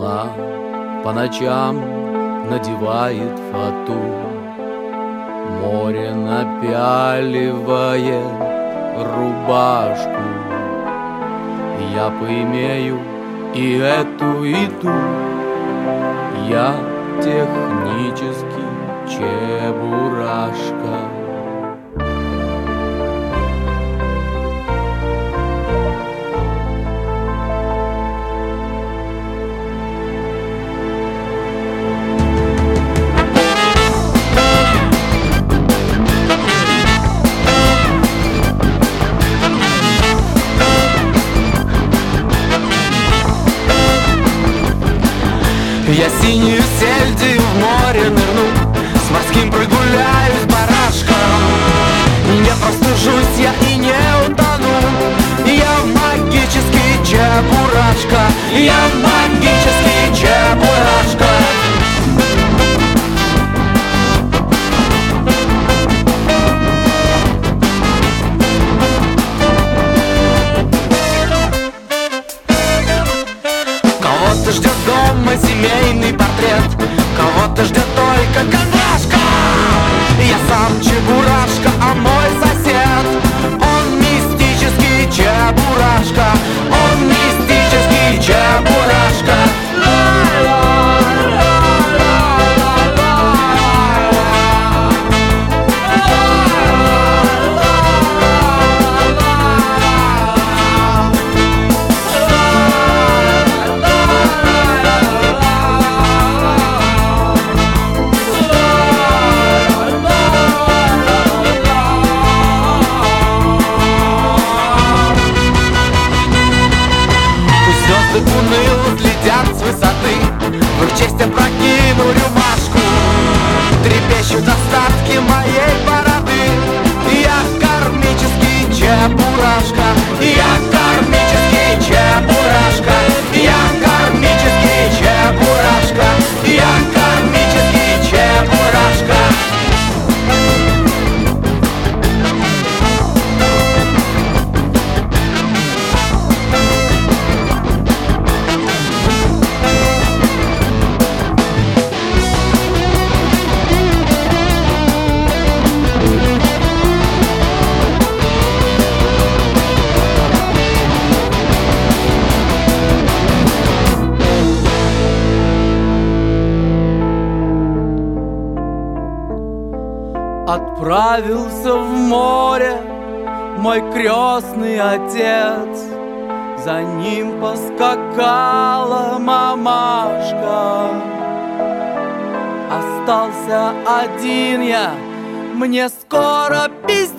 Она по ночам надевает фату, море напяливает рубашку. Я поимею и эту, и ту. Я технический чебурашка. Я синюю сельдью в море нырну, с морским прогуляюсь барашком. Не простужусь я и не утону. Я магический чебурашка. Я магический чебурашка. Кого-то ждет дома семейный портрет, кого-то ждет только кондрашка. Я сам чебурашка, а мой сосед, он мистический чебурашка. Он мистический чебурашка. Уныло взлетят с высоты, в их честь опрокину рюмашку. Трепещут остатки моей бороды. Я кармический чебурашка. Я кармический чебурашка. Я кармический чебурашка. Я кармический чебурашка. Отправился в море мой крестный отец, за ним поскакала мамашка. Остался один я, мне скоро пиздец.